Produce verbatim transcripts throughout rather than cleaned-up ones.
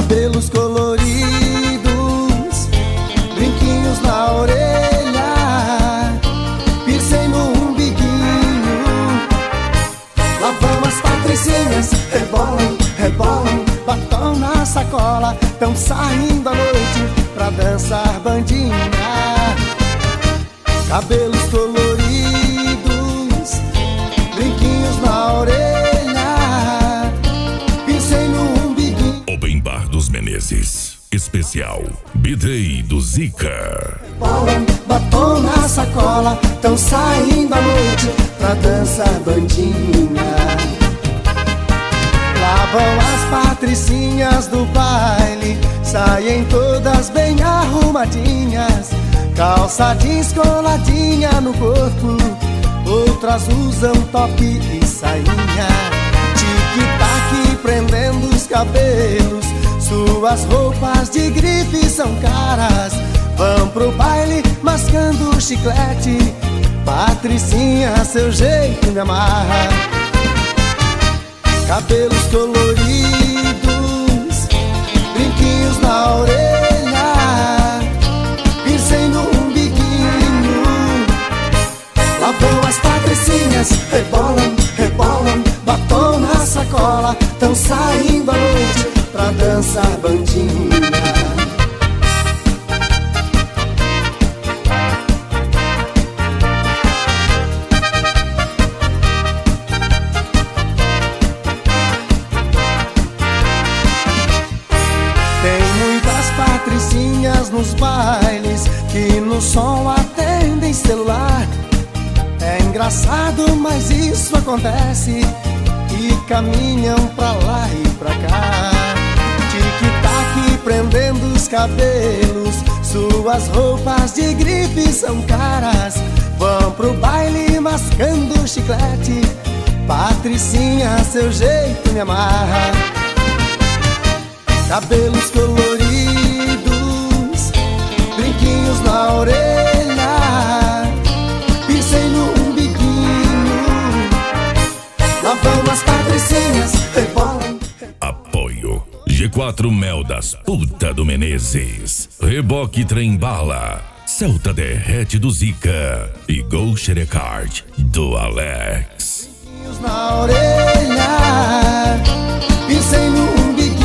cabelos coloridos, brinquinhos na orelha, piercing no umbiguinho. Lá vão as patricinhas, rebolam, rebolam, batom na sacola, tão saindo à noite pra dançar bandinha. Cabelos coloridos, brinquinhos na orelha, pincel no umbiguinho. Open Bar dos Menezes, especial B-Day do Zica. Bolam, batom na sacola, tão saindo à noite pra dançar bandinha. Lá vão as patricinhas do baile, saem todas bem arrumadinhas, calça jeans coladinha no corpo, outras usam top e sainha. Tic-tac prendendo os cabelos, suas roupas de grife são caras, vão pro baile mascando chiclete. Patricinha, seu jeito me amarra. Cabelos coloridos, brinquinhos na orelha, pincel no umbiguinho. Lá vão as patricinhas, rebolam, rebolam, batom na sacola, tão saindo à noite pra dançar bandinha. Patricinhas nos bailes que no som atendem celular. É engraçado, mas isso acontece, e caminham pra lá e pra cá. Tic-tac prendendo os cabelos, suas roupas de grife são caras, vão pro baile mascando chiclete. Patricinha, seu jeito me amarra. Cabelos coloridos, brinquinhos na orelha, pincel no umbiguinho. Lá vão as patricinhas, rebolam. Apoio G quatro Mel das Puta do Menezes, Reboque Trem Bala, Celta Derrete do Zica e Gol Xerecard do Alex. Brinquinhos na orelha, pincel no umbiguinho.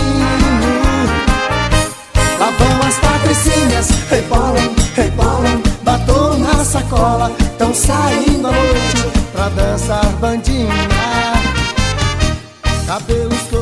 Lá vão as patricinhas, rebolam, rebolam, batom na sacola, tão saindo à noite pra dançar bandinha. Cabelos